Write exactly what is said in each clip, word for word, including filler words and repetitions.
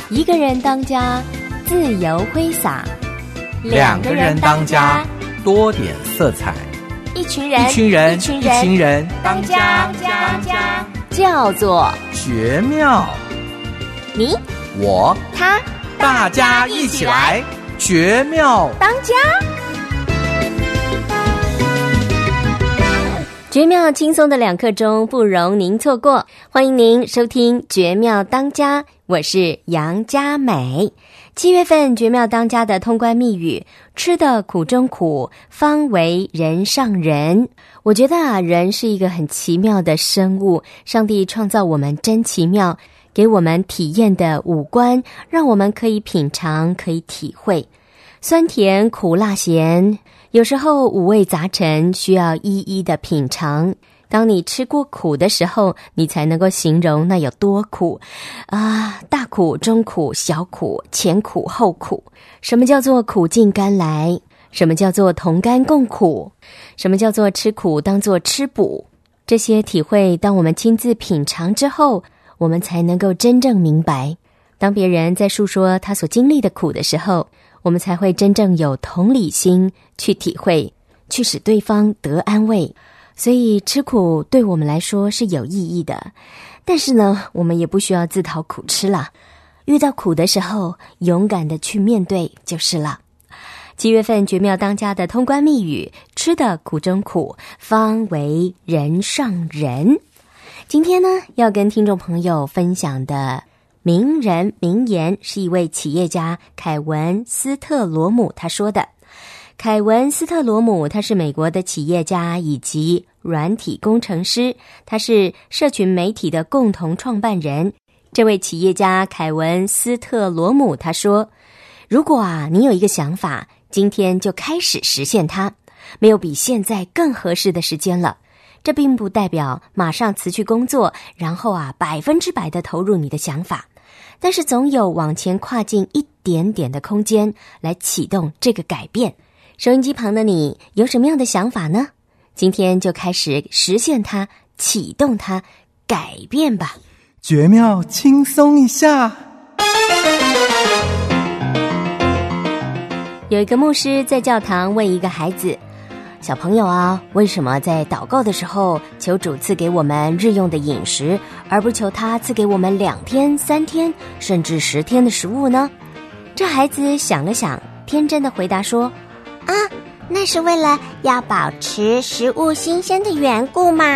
一个人当家，自由挥洒； 两个人当家，多点色彩； 一群人， 一群人， 一群人， 一群人当家，当家，叫做绝妙。 你， 我， 他， 大家一起来，绝妙当家。绝妙轻松的两刻钟不容您错过，欢迎您收听绝妙当家，我是杨佳美。七月份绝妙当家的通关密语，吃的苦中苦，方为人上人。我觉得啊，人是一个很奇妙的生物，上帝创造我们真奇妙，给我们体验的五官，让我们可以品尝，可以体会酸甜苦辣咸，有时候五味杂陈，需要一一的品尝。当你吃过苦的时候，你才能够形容那有多苦啊！大苦、中苦、小苦、前苦、后苦。什么叫做苦尽甘来？什么叫做同甘共苦？什么叫做吃苦当作吃补？这些体会，当我们亲自品尝之后，我们才能够真正明白。当别人在述说他所经历的苦的时候，我们才会真正有同理心去体会，去使对方得安慰。所以吃苦对我们来说是有意义的，但是呢，我们也不需要自讨苦吃了。遇到苦的时候，勇敢的去面对就是了。七月份绝妙当家的通关密语，吃的苦中苦，方为人上人。今天呢，要跟听众朋友分享的名人名言是一位企业家凯文斯特罗姆他说的。凯文斯特罗姆他是美国的企业家以及软体工程师，他是社群媒体的共同创办人。这位企业家凯文斯特罗姆他说，如果啊你有一个想法，今天就开始实现它，没有比现在更合适的时间了。这并不代表马上辞去工作，然后啊百分之百的投入你的想法，但是总有往前跨进一点点的空间来启动这个改变。收音机旁的你有什么样的想法呢？今天就开始实现它，启动它，改变吧。 绝妙轻松一下。 有一个牧师在教堂问一个孩子，小朋友啊，为什么在祷告的时候求主赐给我们日用的饮食，而不求他赐给我们两天、三天甚至十天的食物呢？这孩子想了想，天真的回答说，啊，那是为了要保持食物新鲜的缘故嘛。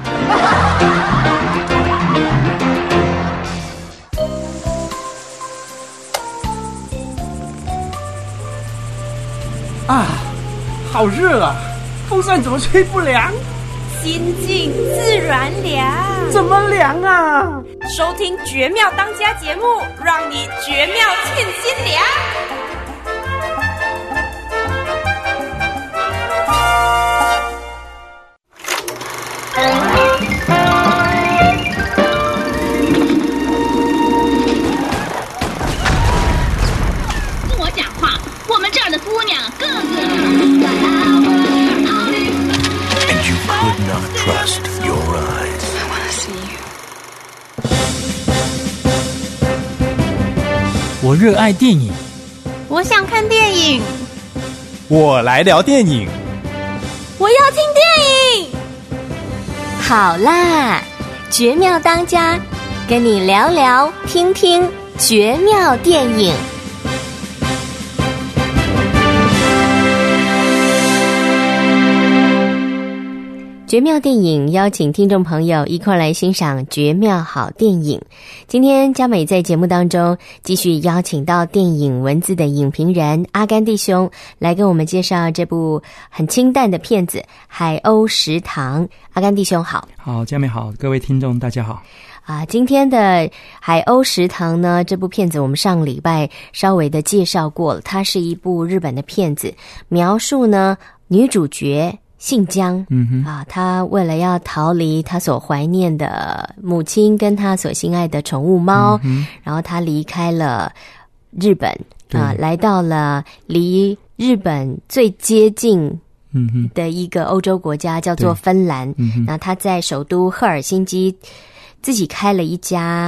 啊，好热啊，风扇怎么吹不凉？ 心静自然凉。 怎么凉啊？ 收听绝妙当家节目，让你绝妙沁心凉。 听我讲话，我们这儿的姑娘个个。 And you could not trust your eyes. I want to see you. 我热爱电影， 我想看电影， 我来聊电影， 我要听电影。 好啦，绝妙当家，跟你聊聊听听绝妙电影。绝妙电影邀请听众朋友一块来欣赏绝妙好电影。今天佳美在节目当中继续邀请到电影文字的影评人阿甘弟兄来跟我们介绍这部很清淡的片子《海鸥食堂》。阿甘弟兄好。 好，佳美好，各位听众大家好。 啊，今天的《海鸥食堂》呢，这部片子我们上礼拜稍微的介绍过了，它是一部日本的片子，描述呢女主角姓江， 嗯哼， 啊，他为了要逃离他所怀念的母亲跟他所心爱的宠物猫， 嗯、 然后他离开了日本啊，来到了离日本最接近嗯哼的一个欧洲国家，叫做芬兰。 嗯哼， 那他在首都赫尔辛基自己开了一家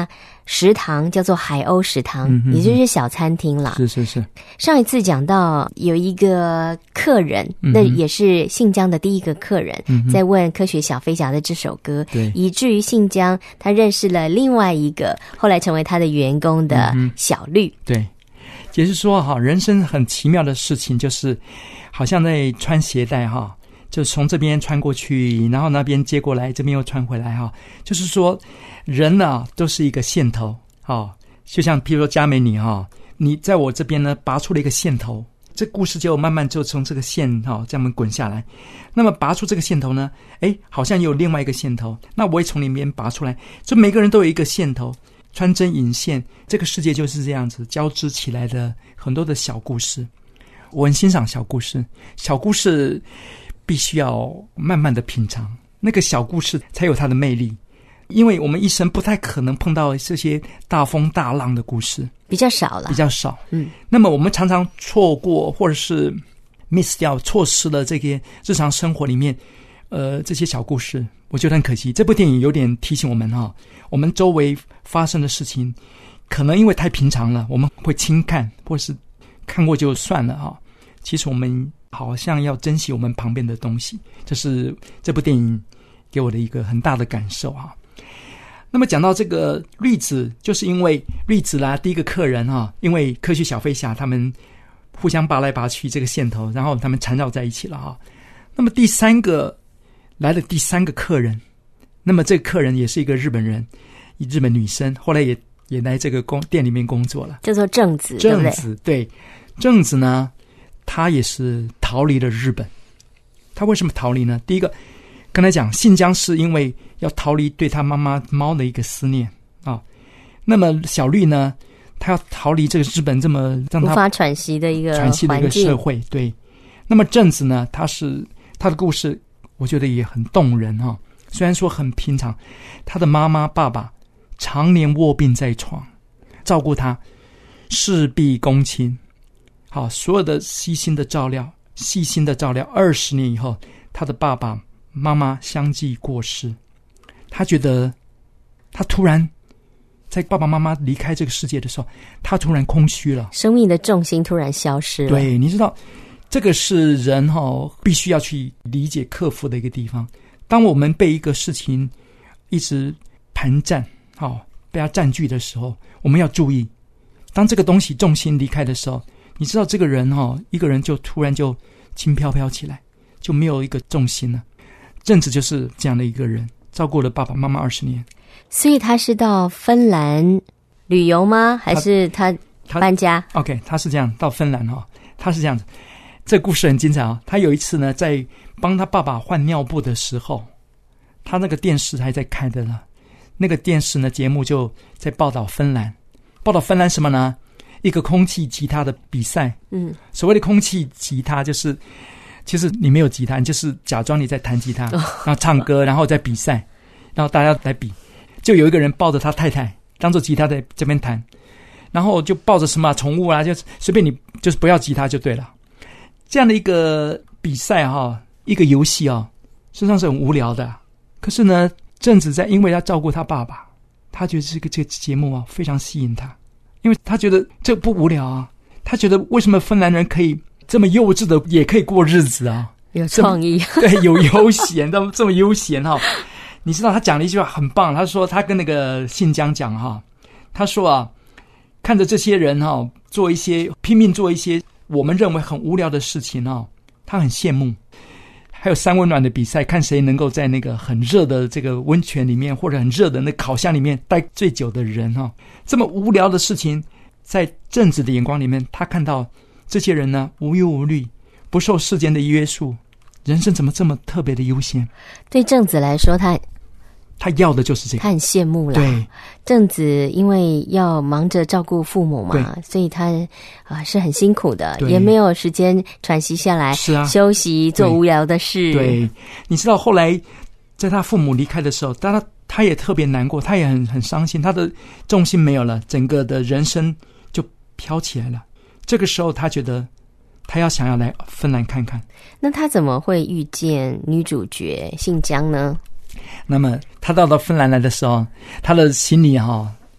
食堂叫做海鸥食堂， 嗯哼哼也就是小餐厅啦。 是是是。 上一次讲到有一个客人， 嗯、 那也是信江的第一个客人， 嗯、 在问科学小飞侠的这首歌， 对， 以至于信江他认识了另外一个后来成为他的员工的小绿。 嗯、对，也就是说哈，人生很奇妙的事情就是好像在穿鞋带哈，就从这边穿过去，然后那边接过来，这边又穿回来哈。就是说人呢、啊、都是一个线头啊，就像譬如说佳美你哈，你在我这边呢拔出了一个线头，这故事就慢慢就从这个线哈这样滚下来。那么拔出这个线头呢，诶，好像有另外一个线头，那我也从里面拔出来，就每个人都有一个线头，穿针引线，这个世界就是这样子交织起来的很多的小故事。我很欣赏小故事，小故事必须要慢慢的品尝，那个小故事才有它的魅力。因为我们一生不太可能碰到这些大风大浪的故事， 比较少了， 比较少。 嗯， 那么我们常常错过或者是 miss 掉、错失了这些日常生活里面，呃，这些小故事，我觉得很可惜。这部电影有点提醒我们哈，我们周围发生的事情，可能因为太平常了，我们会轻看，或是看过就算了哈。其实我们好像要珍惜我们旁边的东西，这是这部电影给我的一个很大的感受哈。那么讲到这个绿子，就是因为绿子啦，第一个客人哈，因为科学小飞侠他们互相拔来拔去这个线头，然后他们缠绕在一起了哈。那么第三个来了第三个客人，那么这个客人也是一个日本人，日本女生，后来也也来这个工店里面工作了， 叫做正子， 正子 对, 对，正子呢，他也是逃离了日本。他为什么逃离呢？第一个跟他讲，信江是因为要逃离对他妈妈猫的一个思念啊。那么小绿呢，他要逃离这个日本这么让他无法喘息的一个喘息的一个社会。对。那么正子呢，他是他的故事，我觉得也很动人哈、啊。虽然说很平常，他的妈妈爸爸常年卧病在床，照顾他，事必躬亲。好，所有的细心的照料，细心的照料。二十年以后，他的爸爸妈妈相继过世，他觉得他突然在爸爸妈妈离开这个世界的时候，他突然空虚了， 生命的重心突然消失了。 对，你知道这个是人哦必须要去理解克服的一个地方。当我们被一个事情一直盘占，哦，被它占据的时候，我们要注意，当这个东西重心离开的时候，你知道这个人哦，一个人就突然就轻飘飘起来，就没有一个重心了。正子就是这样的一个人，照顾了爸爸妈妈二十年。 所以他是到芬兰旅游吗？还是他搬家 ？OK， 他是这样到芬兰哈、哦，他是这样子。这个故事很精彩啊、哦！他有一次呢，在帮他爸爸换尿布的时候，他那个电视还在开的了。那个电视呢，节目就在报道芬兰，报道芬兰什么呢？一个空气吉他的比赛。 嗯， 所谓的空气吉他就是。其实你没有吉他，你就是假装你在弹吉他，然后唱歌，然后再比赛，然后大家来比。就有一个人抱着他太太当做吉他在这边弹，然后就抱着什么宠物啊，就随便你，就是不要吉他就对了。这样的一个比赛哈，一个游戏啊，实际上是很无聊的。可是呢，正子在因为他照顾他爸爸，他觉得这个这个节目啊非常吸引他，因为他觉得这不无聊啊，他觉得为什么芬兰人可以这么幼稚的也可以过日子啊， 有创意。 对，有悠闲的这么悠闲哈。你知道他讲了一句话很棒，他说他跟那个信江讲哈，他说啊，看着这些人哈做一些拼命做一些我们认为很无聊的事情啊，他很羡慕。还有三温暖的比赛，看谁能够在那个很热的这个温泉里面，或者很热的那烤箱里面待最久的人哈。这么无聊的事情，在正子的眼光里面，他看到这些人呢无忧无虑，不受世间的约束，人生怎么这么特别的悠闲？对正子来说，他他要的就是这个， 他很羡慕啦。 对， 正子因为要忙着照顾父母嘛，所以他啊、呃、是很辛苦的，也没有时间喘息下来， 是啊， 休息做无聊的事。 对，你知道后来在他父母离开的时候，当他他也特别难过，他也很很伤心，他的重心没有了，整个的人生就飘起来了。这个时候他觉得他要想要来芬兰看看。 那他怎么会遇见女主角信江呢？ 那么他到了芬兰来的时候，他的行李哈、哦、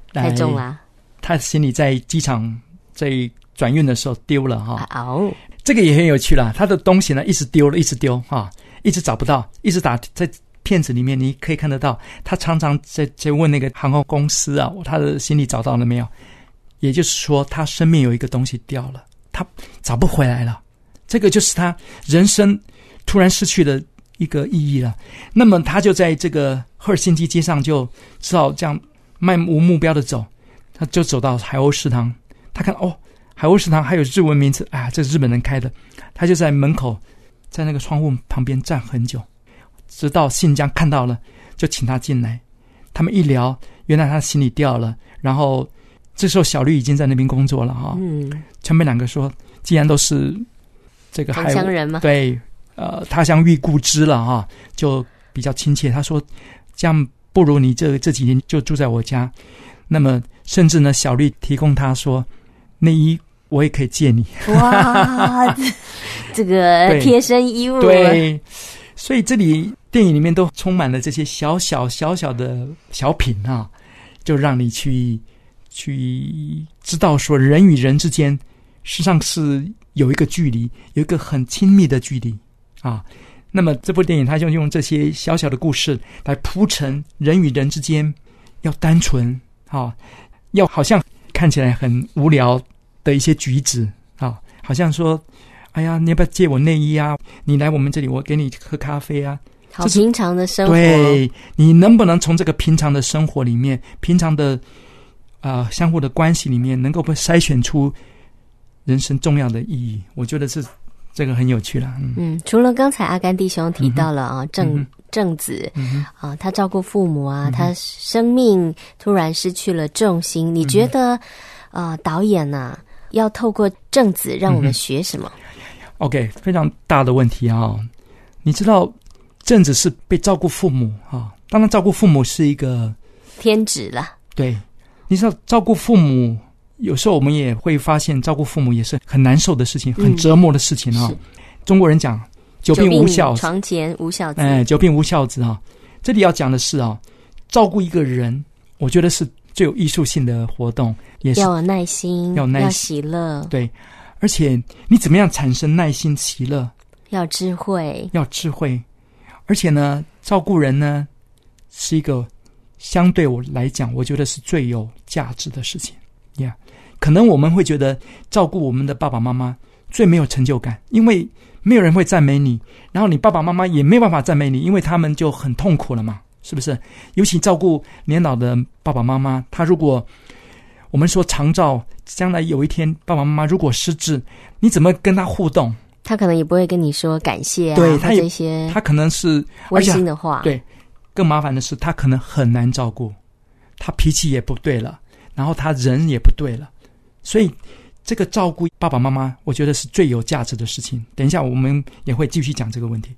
太重了， 他的行李在机场在转运的时候丢了哈。 哦， 这个也很有趣啦，他的东西呢一直丢了，一直丢哈，一直找不到，一直打在片子里面，你可以看得到，他常常在在问那个航空公司啊，他的行李找到了没有？也就是说，他身边有一个东西掉了，他找不回来了。这个就是他人生突然失去了一个意义了。那么他就在这个赫尔辛基街上就只好这样漫无目标的走，他就走到海鸥食堂，他看哦，海鸥食堂还有日文名字，啊，这是日本人开的，他就在门口，在那个窗户旁边站很久，直到信江看到了，就请他进来。他们一聊，原来他行李掉了，然后这时候小绿已经在那边工作了哈。嗯，他们两个说，既然都是这个海乡人嘛， 对，呃，他乡遇故知了哈，就比较亲切。他说，这样不如你这这几天就住在我家。那么，甚至呢，小绿提供他说，内衣我也可以借你。 哇，这个贴身衣物， 对，所以这里电影里面都充满了这些小小小小的小品啊，就让你去去知道说人与人之间实际上是有一个距离，有一个很亲密的距离啊。那么这部电影它就用这些小小的故事来铺陈人与人之间要单纯啊，要好像看起来很无聊的一些举止啊，好像说哎呀，你要不要借我内衣啊？你来我们这里，我给你喝咖啡啊。 好平常的生活， 对，你能不能从这个平常的生活里面，平常的呃相互的关系里面，能够筛选出人生重要的意义？我觉得是这个很有趣了。嗯，嗯除了刚才阿甘弟兄提到了啊， 嗯、 正正子、 嗯、 啊，他照顾父母啊、嗯，他生命突然失去了重心。你觉得啊、呃，导演呢、啊、要透过正子让我们学什么？ 嗯OK， 非常大的问题啊！你知道，正子是被照顾父母啊，当然照顾父母是一个天职了。 对，你知道照顾父母，有时候我们也会发现，照顾父母也是很难受的事情，很折磨的事情啊。嗯、中国人讲“久病无孝子”， 床前无孝子。 哎，久病无孝子啊！这里要讲的是啊，照顾一个人，我觉得是最有艺术性的活动，也是要有耐心， 要耐要喜乐， 对。而且你怎么样产生耐心喜乐？ 要智慧， 要智慧。而且呢，照顾人呢，是一个相对我来讲，我觉得是最有价值的事情。呀、yeah ，可能我们会觉得照顾我们的爸爸妈妈最没有成就感，因为没有人会赞美你，然后你爸爸妈妈也没办法赞美你，因为他们就很痛苦了嘛，是不是？尤其照顾年老的爸爸妈妈，他如果我们说长照，将来有一天爸爸妈妈如果失智，你怎么跟他互动？ 他可能也不会跟你说感谢啊， 对，他这些他可能是温馨的话。 对，更麻烦的是他可能很难照顾，他脾气也不对了，然后他人也不对了，所以这个照顾爸爸妈妈，我觉得是最有价值的事情。等一下我们也会继续讲这个问题。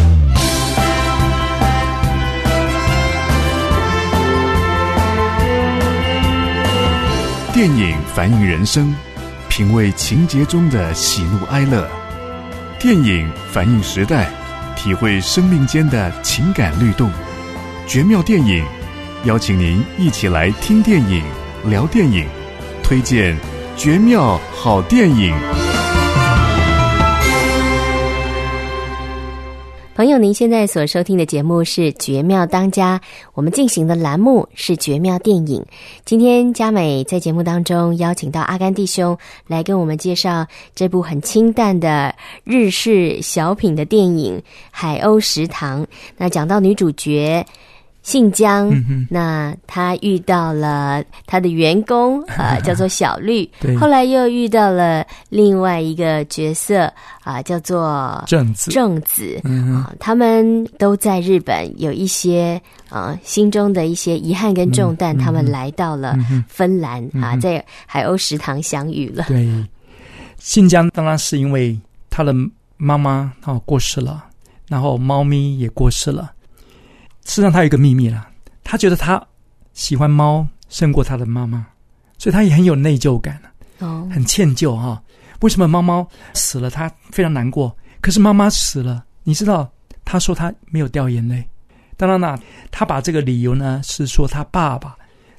电影反映人生，品味情节中的喜怒哀乐；电影反映时代，体会生命间的情感律动。绝妙电影，邀请您一起来听电影、聊电影，推荐绝妙好电影。 朋友，您现在所收听的节目是《绝妙当家》，我们进行的栏目是《绝妙电影》。今天嘉美在节目当中邀请到阿甘弟兄来跟我们介绍这部很清淡的日式小品的电影《海鸥食堂》。那讲到女主角信江、嗯、那他遇到了他的员工呃，叫做小绿后来又遇到了另外一个角色啊、呃，叫做正子正子、 嗯呃、他们都在日本有一些呃心中的一些遗憾跟重担、嗯、他们来到了芬兰、嗯、啊，在海鸥食堂相遇了。 对，信江当然是因为他的妈妈、哦、过世了，然后猫咪也过世了。事实上他有一个秘密啦，他觉得他喜欢猫胜过他的妈妈，所以他也很有内疚感、 哦、 很歉疚哈、哦。为什么猫猫死了他非常难过，可是妈妈死了，你知道他说他没有掉眼泪。当然啦，他把这个理由呢是说他爸爸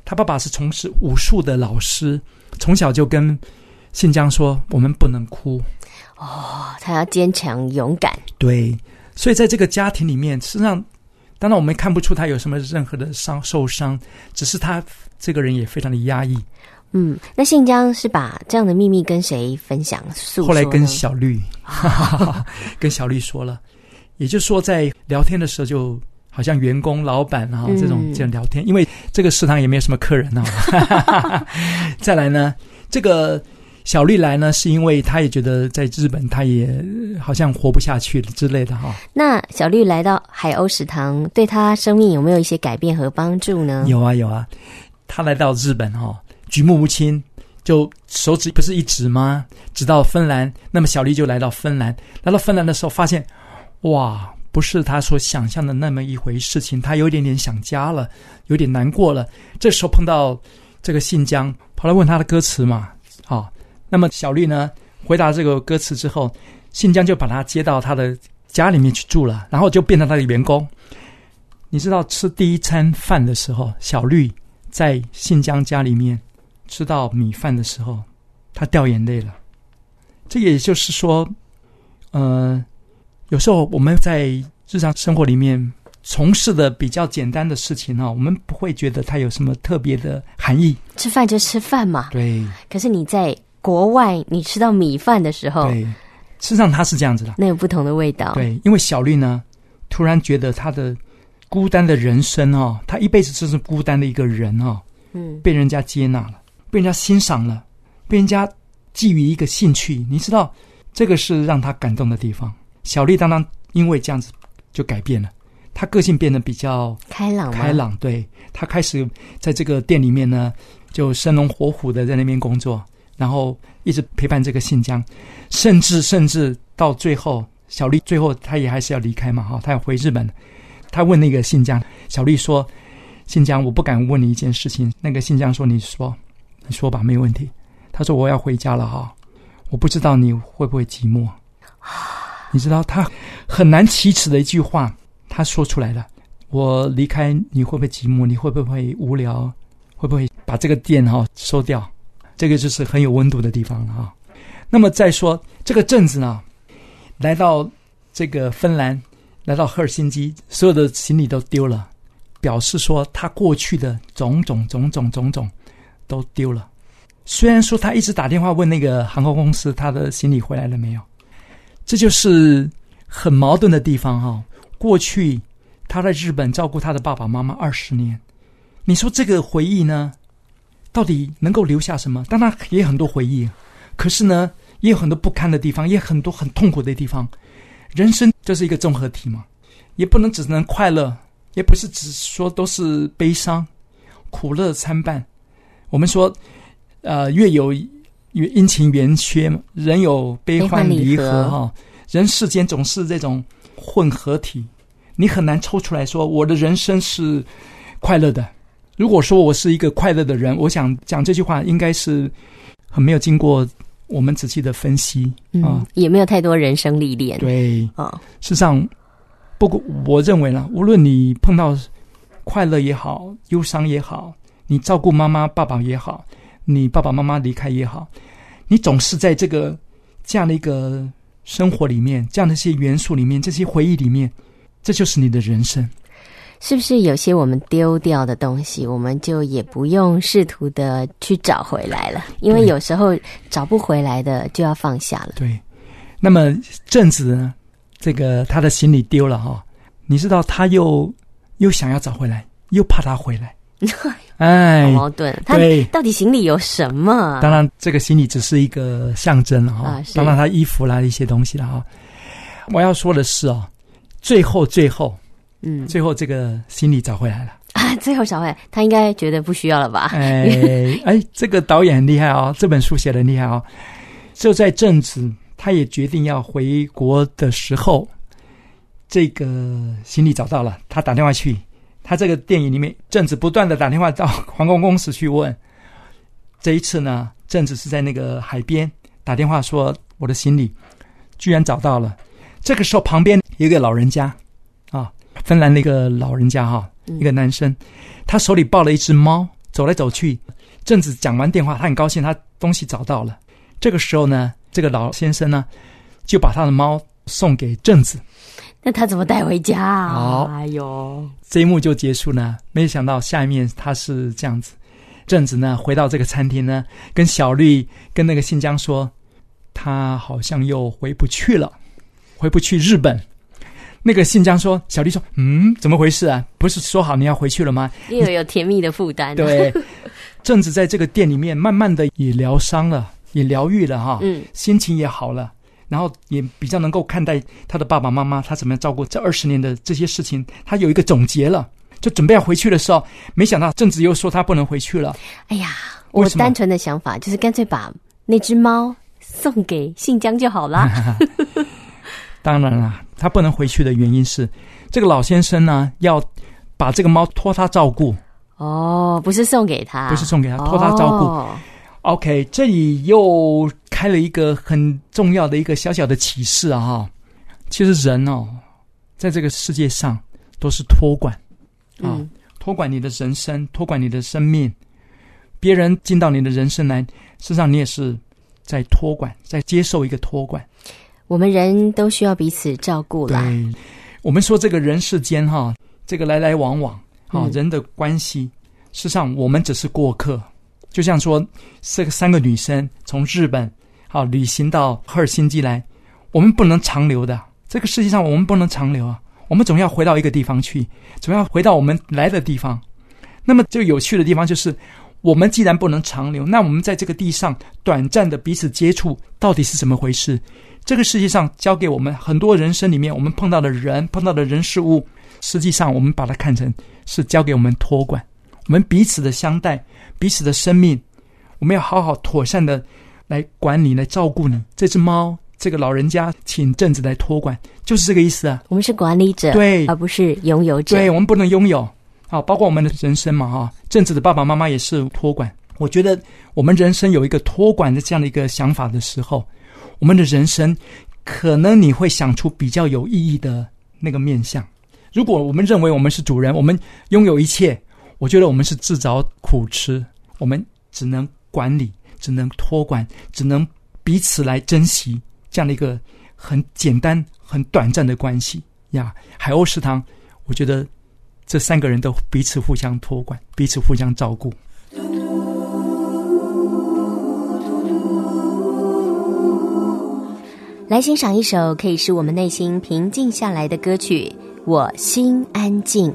他爸爸是从事武术的老师，从小就跟信江说我们不能哭。 哦，他要坚强勇敢。 对，所以在这个家庭里面，实际上当然我们看不出他有什么任何的伤受伤，只是他这个人也非常的压抑。 嗯，那信江是把这样的秘密跟谁分享诉说？ 后来跟小绿、哦、跟小绿说了，也就是说在聊天的时候就好像员工老板啊、嗯、这种这样聊天，因为这个食堂也没有什么客人啊。再来呢，这个小绿来呢是因为他也觉得在日本他也好像活不下去了之类的哈。 那小绿来到海鸥食堂对他生命有没有一些改变和帮助呢？ 有啊有啊，他来到日本哈，举目无亲，就手指不是一指吗？指到芬兰，那么小绿就来到芬兰。来到芬兰的时候发现，哇，不是他所想象的那么一回事情，他有一点点想家了，有点难过了。这时候碰到这个信江，跑来问他的歌词嘛，好、哦，那么小绿呢回答这个歌词之后，信江就把他接到他的家里面去住了，然后就变成他的员工。你知道吃第一餐饭的时候，小绿在信江家里面吃到米饭的时候，他掉眼泪了。这也就是说，呃，有时候我们在日常生活里面从事的比较简单的事情啊，我们不会觉得它有什么特别的含义。 吃饭就吃饭嘛。 对。 可是你在国外，你吃到米饭的时候， 对，事实上它是这样子的， 那有不同的味道。 对，因为小绿呢，突然觉得他的孤单的人生啊，他一辈子就是孤单的一个人啊，嗯，被人家接纳了，被人家欣赏了，被人家寄予一个兴趣，你知道，这个是让他感动的地方。小绿当然因为这样子就改变了，他个性变得比较开朗吗？ 开朗，对，他开始在这个店里面呢，就生龙活虎的在那边工作，然后一直陪伴这个信江，甚至甚至到最后，小绿最后他也还是要离开嘛，哈，他要回日本。他问那个信江，小绿说：“信江，我不敢问你一件事情。”那个信江说：“你说，你说吧，没有问题。”他说：“我要回家了哈，我不知道你会不会寂寞。”你知道他很难启齿的一句话，他说出来了。我离开你会不会寂寞？你会不会无聊？会不会把这个店哈收掉？这个就是很有温度的地方了哈。那么再说这个镇子呢，来到这个芬兰，来到赫尔辛基，所有的行李都丢了，表示说他过去的种种种种种种都丢了。虽然说他一直打电话问那个航空公司他的行李回来了没有，这就是很矛盾的地方哈。过去他在日本照顾他的爸爸妈妈二十年，你说这个回忆呢，到底能够留下什么？当然也有很多回忆，可是呢，也有很多不堪的地方，也有很多很痛苦的地方。人生就是一个综合体嘛，也不能只能快乐，也不是只说都是悲伤，苦乐参半。我们说，呃，月有阴晴圆缺，人有悲欢离合哈。人世间总是这种混合体，你很难抽出来说我的人生是快乐的。如果说我是一个快乐的人，我想讲这句话应该是很没有经过我们仔细的分析， 嗯、啊，也没有太多人生历练。 对，啊，事实上，不过我认为呢，无论你碰到快乐也好，忧伤也好，你照顾妈妈爸爸也好，你爸爸妈妈离开也好，你总是在这个这样的一个生活里面，这样的一些元素里面，这些回忆里面，这就是你的人生。 是不是有些我们丢掉的东西，我们就也不用试图的去找回来了？因为有时候找不回来的就要放下了。对。 那么正子呢，这个他的行李丢了哈，你知道他又又想要找回来，又怕他回来。哎， 好矛盾。他到底行李有什么？ 当然，这个行李只是一个象征了哈、啊。当然，他衣服啦一些东西了哈。我要说的是哦，最后最后。嗯，最后这个行李找回来了啊！最后找回来，他应该觉得不需要了吧？ 哎哎，这个导演很厉害哦，这本书写得很厉害哦。就在正子他也决定要回国的时候，这个行李找到了，他打电话去。他这个电影里面，正子不断的打电话到航空公司去问。这一次呢，正子是在那个海边打电话说，我的行李居然找到了。这个时候旁边有一个老人家啊。芬兰的一个老人家哈，一个男生，他手里抱了一只猫， 走来走去。正子讲完电话，他很高兴，他东西找到了。这个时候呢，这个老先生呢，就把他的猫送给正子。 那他怎么带回家啊？ 好， 哎呦， 这一幕就结束了。没想到下一面他是这样子，正子呢回到这个餐厅呢，跟小绿跟那个信江说，他好像又回不去了，回不去日本。那个信江说，小绿说，嗯，怎么回事啊？不是说好你要回去了吗？ 又有甜蜜的负担、啊。 对，正子在这个店里面慢慢的也疗伤了，也疗愈了哈，嗯，心情也好了。然后也比较能够看待他的爸爸妈妈，他怎么样照顾这二十年的这些事情，他有一个总结了。就准备要回去的时候，没想到正子又说他不能回去了。 哎呀，我单纯的想法就是干脆把那只猫送给信江就好了。 当然啦，他不能回去的原因是，这个老先生呢要把这个猫托他照顾。 哦，不是送给他， 不是送给他，托他照顾。哦OK， 这里又开了一个很重要的一个小小的启示啊！哈，其实人哦，在这个世界上都是托管啊，嗯、托管你的人生，托管你的生命。别人进到你的人生来，事实上你也是在托管，在接受一个托管。 我们人都需要彼此照顾啦。 对，我们说这个人世间哈，这个来来往往啊，嗯、人的关系，事实上我们只是过客。就像说，这个三个女生从日本好旅行到赫尔辛基来，我们不能长留的。这个世界上我们不能长留啊，我们总要回到一个地方去，总要回到我们来的地方。那么最有趣的地方就是，我们既然不能长留，那我们在这个地上短暂的彼此接触，到底是怎么回事？这个世界上教给我们很多人生里面我们碰到的人、碰到的人事物，实际上我们把它看成是教给我们托管，我们彼此的相待。彼此的生命，我们要好好妥善的来管理，来照顾你。这只猫，这个老人家请正子来托管，就是这个意思啊。 我们是管理者， 对， 而不是拥有者。 对，我们不能拥有啊，包括我们的人生嘛哈。正子的爸爸妈妈也是托管。我觉得我们人生有一个托管的这样的一个想法的时候，我们的人生可能你会想出比较有意义的那个面向。如果我们认为我们是主人，我们拥有一切。我觉得我们是自找苦吃，我们只能管理，只能托管，只能彼此来珍惜这样的一个很简单、很短暂的关系呀。海鸥食堂，我觉得这三个人都彼此互相托管，彼此互相照顾。 来欣赏一首可以使我们内心平静下来的歌曲《我心安静》。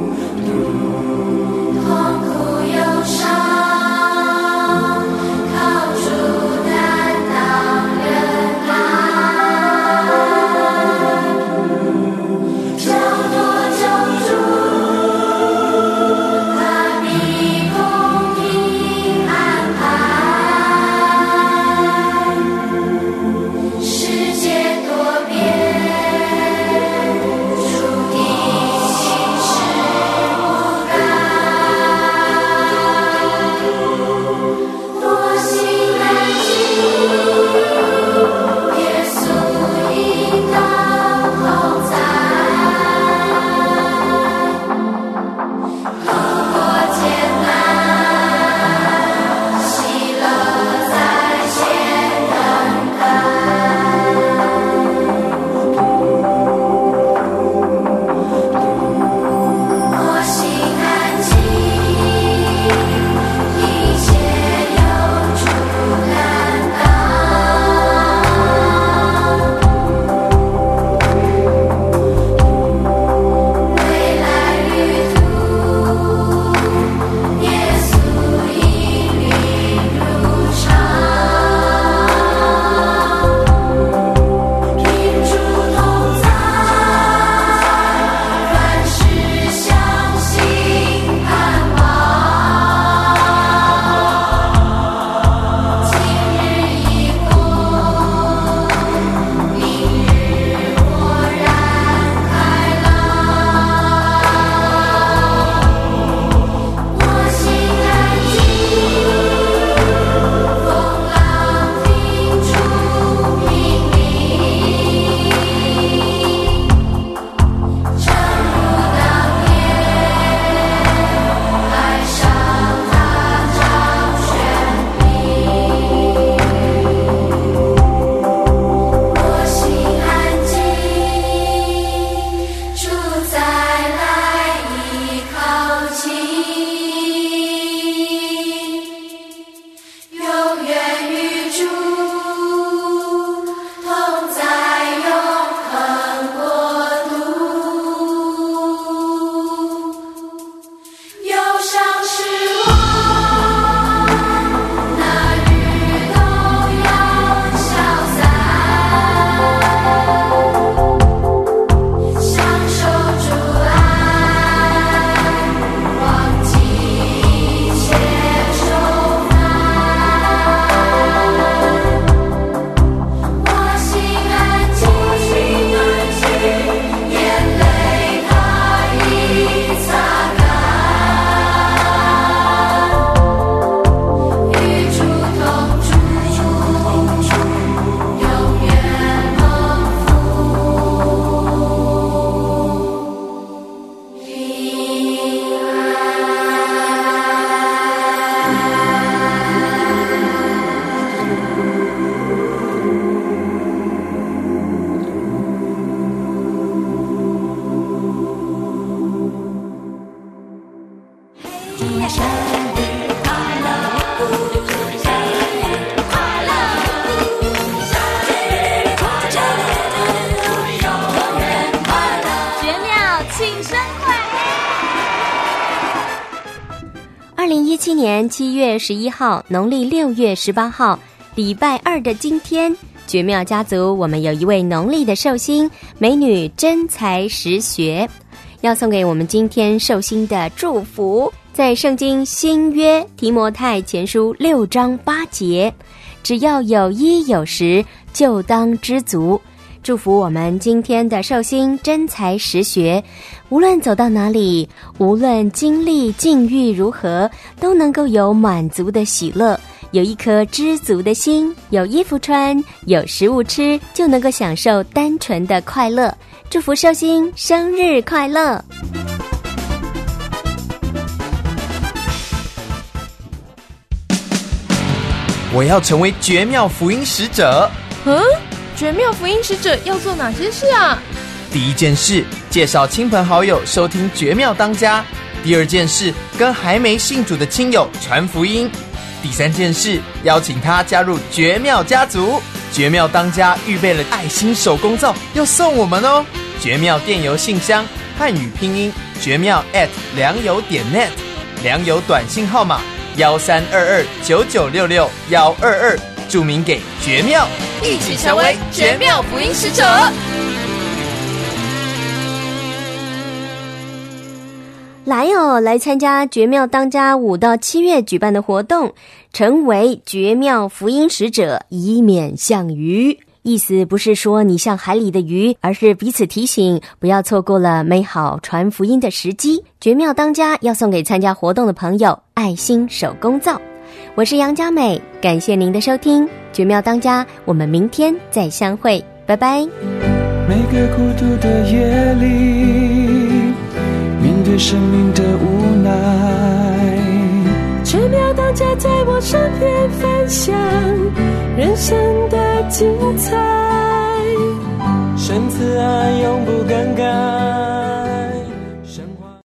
痛苦忧伤一七年七月十一号，农历六月十八号，礼拜二的今天，绝妙家族我们有一位农历的寿星美女真才实学，要送给我们今天寿星的祝福。在圣经新约提摩太前书六章八节，只要有衣有食，就当知足。祝福我们今天的寿星真才实学，无论走到哪里，无论经历境遇如何，都能够有满足的喜乐，有一颗知足的心，有衣服穿，有食物吃，就能够享受单纯的快乐。祝福寿星生日快乐！ 我要成为绝妙福音使者。 嗯，绝妙福音使者要做哪些事啊？ 第一件事，介绍亲朋好友收听绝妙当家。第二件事，跟还没信主的亲友传福音。第三件事，邀请他加入绝妙家族。绝妙当家预备了爱心手工皂，要送我们哦。绝妙电邮信箱，汉语拼音绝妙 at 良友点 net， 良友短信号码幺三二二九九六六幺二二，注明给绝妙， 一起成为绝妙福音使者。 来哦，来参加绝妙当家五到七月举办的活动，成为绝妙福音使者，以免像鱼。意思不是说你像海里的鱼，而是彼此提醒，不要错过了美好传福音的时机。绝妙当家要送给参加活动的朋友爱心手工皂。我是杨佳美，感谢您的收听，绝妙当家，我们明天再相会，拜拜。 每个孤独的夜里，面对生命的无奈，绝妙当家在我身边分享人生的精彩，神慈爱